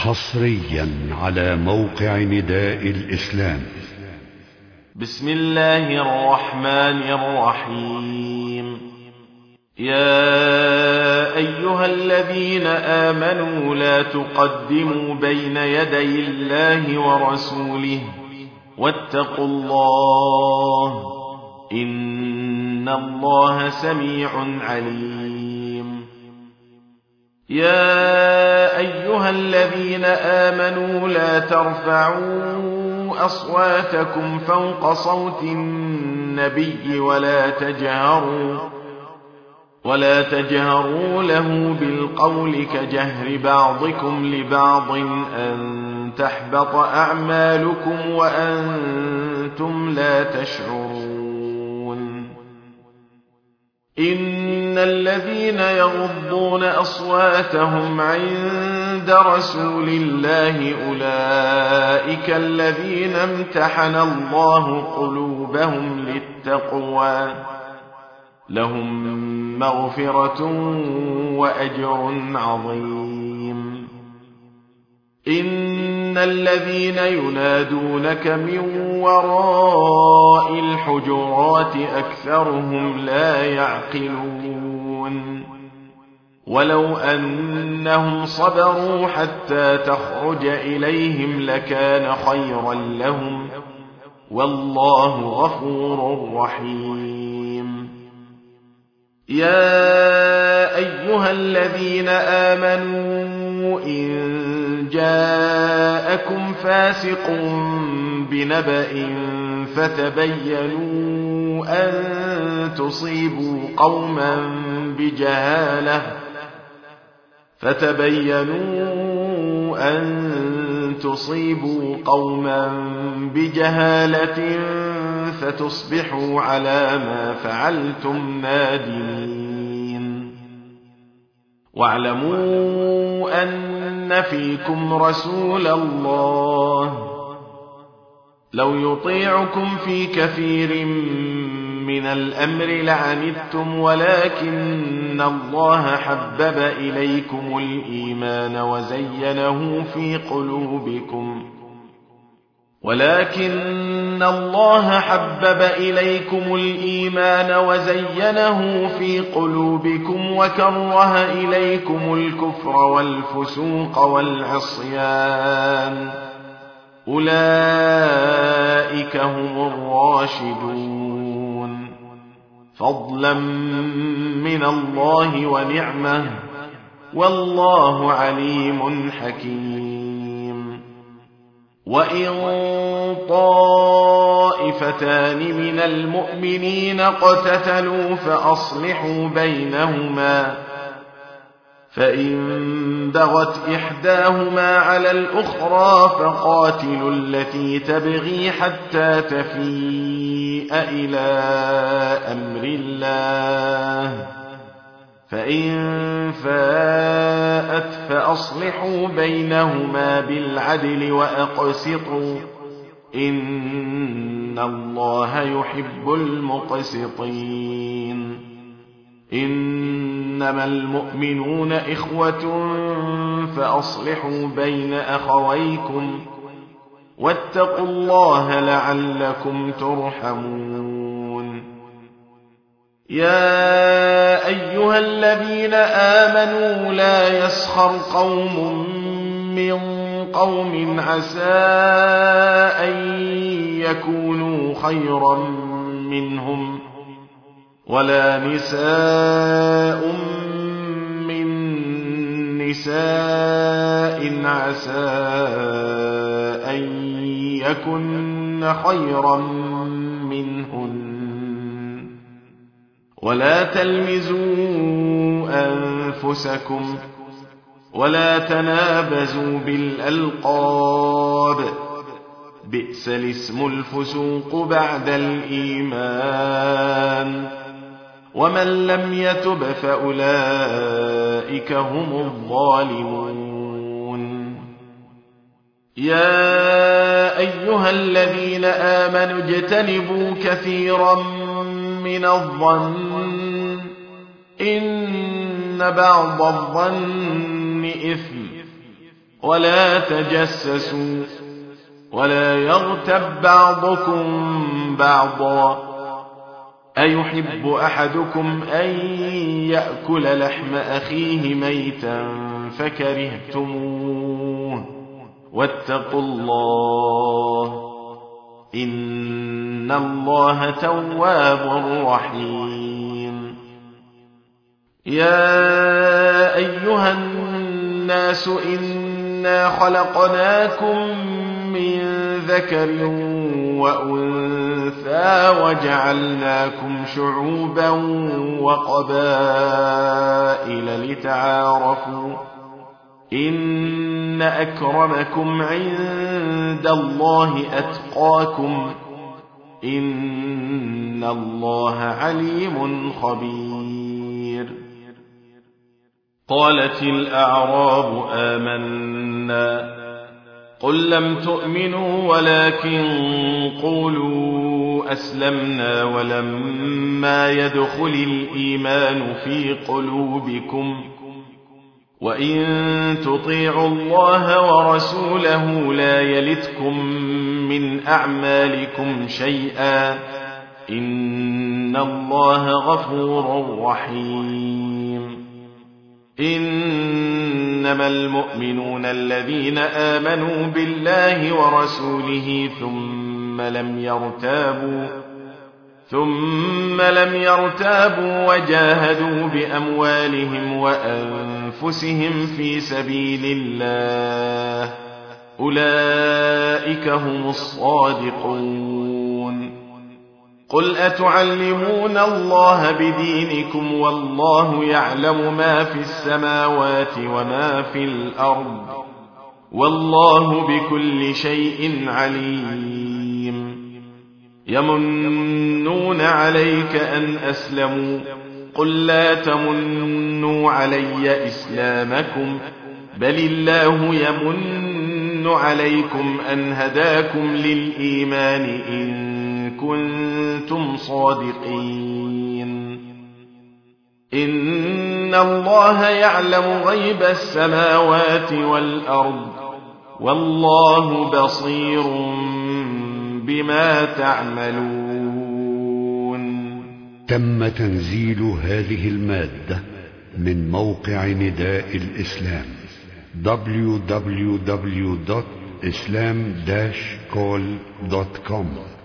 حصريا على موقع نداء الإسلام. بسم الله الرحمن الرحيم. يا أيها الذين آمنوا لا تقدموا بين يدي الله ورسوله واتقوا الله إن الله سميع عليم. يا أيها الذين آمنوا لا ترفعوا أصواتكم فوق صوت النبي ولا تجهروا له بالقول كجهر بعضكم لبعض أن تحبط أعمالكم وأنتم لا تشعرون. إن الذين يغضون أصواتهم عند رسول الله أولئك الذين امتحن الله قلوبهم للتقوى لهم مغفرة وأجر عظيم. إن الذين ينادونك من وراء الحجرات أكثرهم لا يعقلون. ولو أنهم صبروا حتى تخرج إليهم لكان خيرا لهم والله غفور رحيم. يا أيها الذين آمنوا إن جاءكم فاسق بنبأ فتبينوا أن تصيبوا قوما بجهالة فتصبحوا على ما فعلتم نادمين. واعلموا أن فيكم رسول الله لو يطيعكم في كثير من الأمر لعنتم ولكن الله حبب إليكم الإيمان وزينه في قلوبكم وكره إليكم الكفر والفسوق والعصيان أولئك هم الراشدون فضلا من الله ونعمة والله عليم حكيم. وإن طائفتان من المؤمنين اقتتلوا فأصلحوا بينهما فإن بغت إحداهما على الأخرى فقاتلوا التي تبغي حتى تفيء إلى أمر الله فإن فاءت فأصلحوا بينهما بالعدل وأقسطوا إن الله يحب المقسطين. إنما المؤمنون إخوة فأصلحوا بين أخويكم واتقوا الله لعلكم ترحمون. يا أيها الذين آمنوا لا يسخر قوم من قوم عسى أن يكونوا خيرا منهم ولا نساء من نساء عسى أن يكن خيرا منهن ولا تلمزوا أنفسكم ولا تنابزوا بالألقاب بئس الاسم الفسوق بعد الإيمان ومن لم يتب فأولئك هم الظالمون. يا أيها الذين آمنوا اجتنبوا كثيرا من الظن إن بعض الظن إثم ولا تجسسوا ولا يغتب بعضكم بعضا أيحب أحدكم أن يأكل لحم أخيه ميتا فكرهتموه واتقوا الله إن الله تواب رحيم يا أيها الناس إنا خلقناكم من ذكر وأنثى وجعلناكم شعوبا وقبائل لتعارفوا إن أكرمكم عند الله أتقاكم إن الله عليم خبير قالت الأعراب آمنا قل لم تؤمنوا ولكن قولوا أسلمنا ولما يدخل الإيمان في قلوبكم وإن تطيعوا الله ورسوله لا يلتكم من أعمالكم شيئا إن الله غفور رحيم إنما المؤمنون الذين آمنوا بالله ورسوله ثم لم يرتابوا وجاهدوا بأموالهم وأنفسهم في سبيل الله أولئك هم الصادقون قل أتعلمون الله بدينكم والله يعلم ما في السماوات وما في الأرض والله بكل شيء عليم يمنون عليك أن أسلموا قل لا تمنوا علي إسلامكم بل الله يمن عليكم أن هداكم للإيمان إن كنتم صادقين إن الله يعلم غيب السماوات والأرض والله بصير بما تعملون. تم تنزيل هذه المادة من موقع نداء الإسلام www.islam-call.com